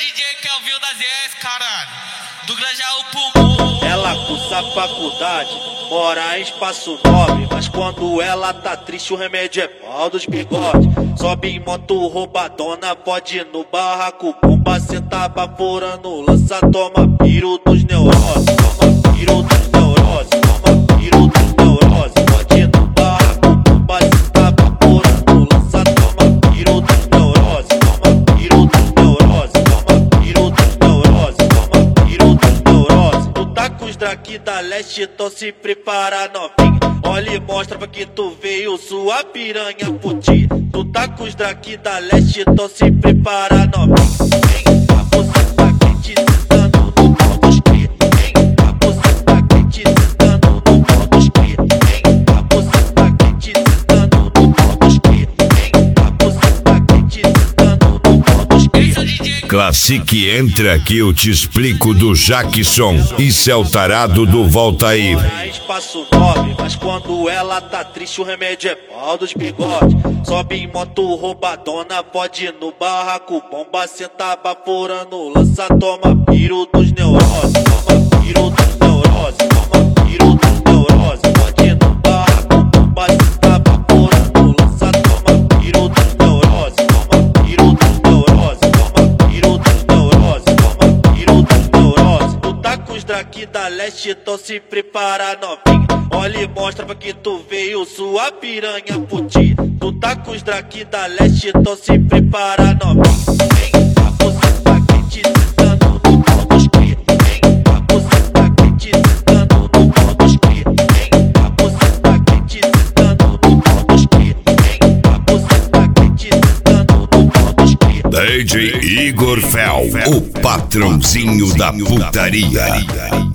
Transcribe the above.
DJ Kelvin da ZS, caralho, do Grajaú pro morro. Ela cursa faculdade, mora em espaço 9, mas quando ela tá triste o remédio é pau dos bigodes. Sobe em moto roubadona, pode ir no barraco, bomba, cê tá baforando, lança, toma piro dos neuroses, toma piro dos neuroses, toma piro dos neuroses. Pode ir no barraco, bomba, cê tá baforando, lança, toma piro dos neuroses, toma piro dos neuroses, toma piro dos neuroses, toma piro dos neuroses. Tu tá com os draki da leste, então se prepara novinha. Olha e mostra pra que tu veio, sua piranha puti. Tu tá com os draki da leste, então se prepara novinha. Vem cá, você tá quente, sentando no pau dos cria. Vem cá, você tá quente, sentando no pau dos cria. Vem cá, você tá quente, sentando no pau dos cria. Vem cá, você tá quente, sentando no pau dos cria. Classique, entra aqui, eu te explico do Jackson. Isso é o tarado do Volta Aí. Espaço 9, mas quando ela tá triste o remédio é pau dos bigodes. Sobe em moto roubadona, pode ir no barraco, bomba, cê tá baforando, lança, toma piro dos neuroses, toma piro dos neuroses, toma piro dos neuroses. Pode ir no barraco, bomba, cê tá baforando, lança, toma piro dos neuroses, toma piro dos neuroses, toma piro dos neuroses, toma piro dos neuroses. Tu tá com os draki da leste, então se prepara novinha. Olha e mostra pra que tu veio, sua piranha puti. Tu tá com os draki da leste, então se prepara novinha. Vem cá, você tá quente, sentando no pau dos cria. Vem cá, você tá quente, sentando no pau dos cria. Vem cá, você tá quente, sentando no pau dos cria. Vem cá, você tá quente, sentando no pau dos cria. DJ Igor Fel, o patrãozinho da putaria.